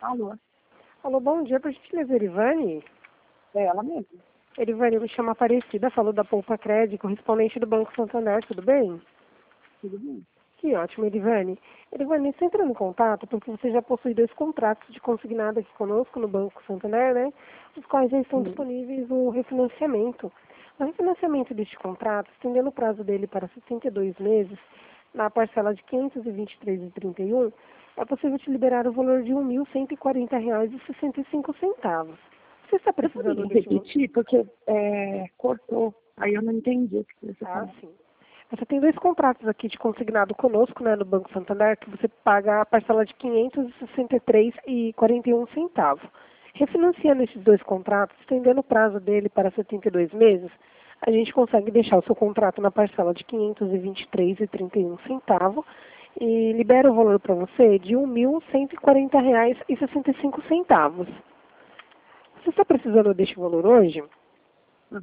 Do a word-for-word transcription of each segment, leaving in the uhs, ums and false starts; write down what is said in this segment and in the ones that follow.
Alô? Alô, bom dia, por gentileza, Erivane? É ela mesmo? Erivane, eu me chamo Aparecida, falo da Poupa Crédito, correspondente do Banco Santander, tudo bem? Tudo bem? Que ótimo, Erivane. Erivane, você entrando em contato porque você já possui dois contratos de consignado aqui conosco no Banco Santander, né? Os quais já estão Sim. disponíveis no refinanciamento. O refinanciamento deste contrato, estendendo o prazo dele para sessenta e dois meses, na parcela de quinhentos e vinte e três reais e trinta e um, é possível te liberar o valor de um mil cento e quarenta reais e sessenta e cinco centavos. Você está Você precisando poderia deste valor? repetir? Porque é, cortou. Aí eu não entendi o que você Ah, falou. sim. Você tem dois contratos aqui de consignado conosco, né, no Banco Santander, que você paga a parcela de quinhentos e sessenta e três reais e quarenta e um centavos. Refinanciando esses dois contratos, estendendo o prazo dele para setenta e dois meses, a gente consegue deixar o seu contrato na parcela de quinhentos e vinte e três reais e trinta e um centavos e libera o valor para você de um mil cento e quarenta reais e sessenta e cinco centavos. Você está precisando deste valor hoje? Hum.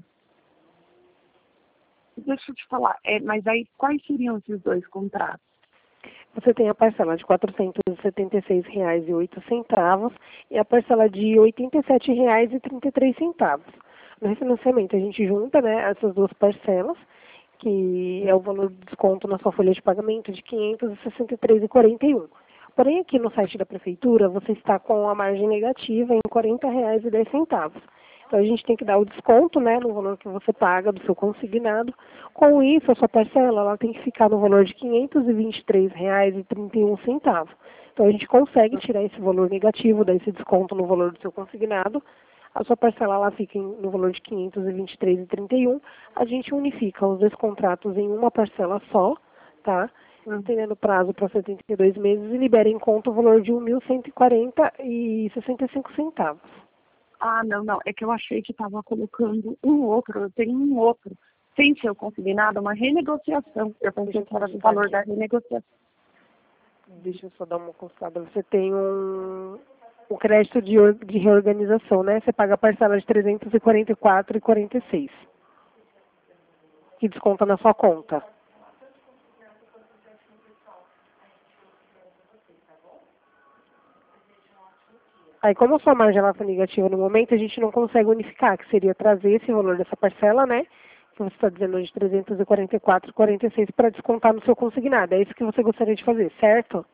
Deixa eu te falar. É, mas aí quais seriam esses dois contratos? Você tem a parcela de quatrocentos e setenta e seis reais e oito centavos e a parcela de oitenta e sete reais e trinta e três centavos. No refinanciamento a gente junta, né, essas duas parcelas, que é o valor de desconto na sua folha de pagamento de quinhentos e sessenta e três reais e quarenta e um. Porém, aqui no site da prefeitura, você está com a margem negativa em quarenta reais e dez centavos. Então, a gente tem que dar o desconto, né, no valor que você paga do seu consignado. Com isso, a sua parcela ela tem que ficar no valor de quinhentos e vinte e três reais e trinta e um centavos. Então, a gente consegue tirar esse valor negativo, dar esse desconto no valor do seu consignado. A sua parcela ela fica em, no valor de quinhentos e vinte e três reais e trinta e um. A gente unifica os dois contratos em uma parcela só, tá? Hum. Estendendo o prazo para setenta e dois meses e libera em conta o valor de um mil cento e quarenta reais e sessenta e cinco centavos. Ah, não, não. É que eu achei que estava colocando um outro. Eu tenho um outro. Sem ser o consignado, uma renegociação. Eu pensei que era do valor da renegociação. Deixa eu só dar uma consultada. Você tem um, um crédito de, or- de reorganização, né? Você paga a parcela de trezentos e quarenta e quatro reais e quarenta e seis centavos, que desconta na sua conta. Aí, como a sua margem ela está negativa no momento, a gente não consegue unificar, que seria trazer esse valor dessa parcela, né? Que você está dizendo de trezentos e quarenta e quatro reais e quarenta e seis centavos para descontar no seu consignado. É isso que você gostaria de fazer, certo?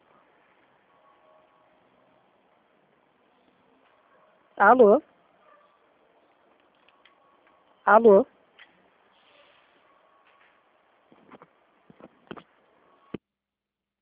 Alô? Alô?